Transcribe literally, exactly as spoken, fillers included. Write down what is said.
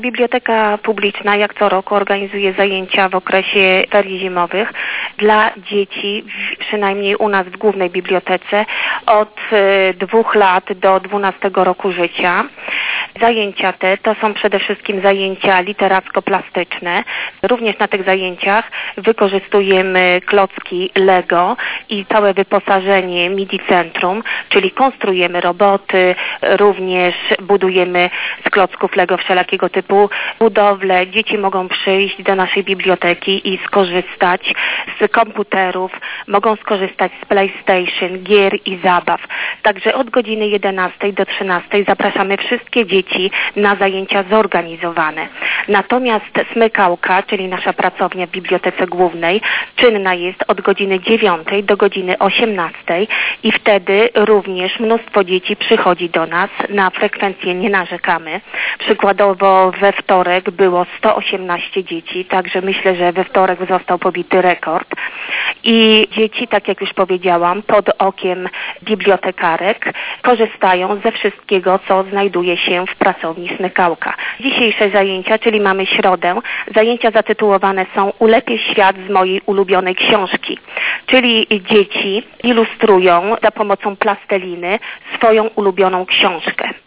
Biblioteka publiczna jak co roku organizuje zajęcia w okresie ferii zimowych dla dzieci, przynajmniej u nas w głównej bibliotece, od dwóch lat do dwunastego roku życia. Zajęcia te to są przede wszystkim zajęcia literacko-plastyczne. Również na tych zajęciach wykorzystujemy klocki Lego i całe wyposażenie Midi Centrum, czyli konstruujemy roboty, również budujemy z klocków Lego wszelakiego typu budowle. Dzieci mogą przyjść do naszej biblioteki i skorzystać z komputerów, mogą skorzystać z PlayStation, gier i zabaw. Także od godziny jedenastej do trzynastej zapraszamy wszystkie dzieci na zajęcia zorganizowane. Natomiast smykałka, czyli nasza pracownia w Bibliotece Głównej, czynna jest od godziny dziewiątej do godziny osiemnastej i wtedy również mnóstwo dzieci przychodzi do nas. Na frekwencję nie narzekamy. Przykładowo we wtorek było sto osiemnaście dzieci, także myślę, że we wtorek został pobity rekord. I dzieci, tak jak już powiedziałam, pod okiem bibliotekarek korzystają ze wszystkiego, co znajduje się w pracowni Smykałka. Dzisiejsze zajęcia, czyli mamy środę, zajęcia zatytułowane są Ulepię świat z mojej ulubionej książki. Czyli dzieci ilustrują za pomocą plasteliny swoją ulubioną książkę.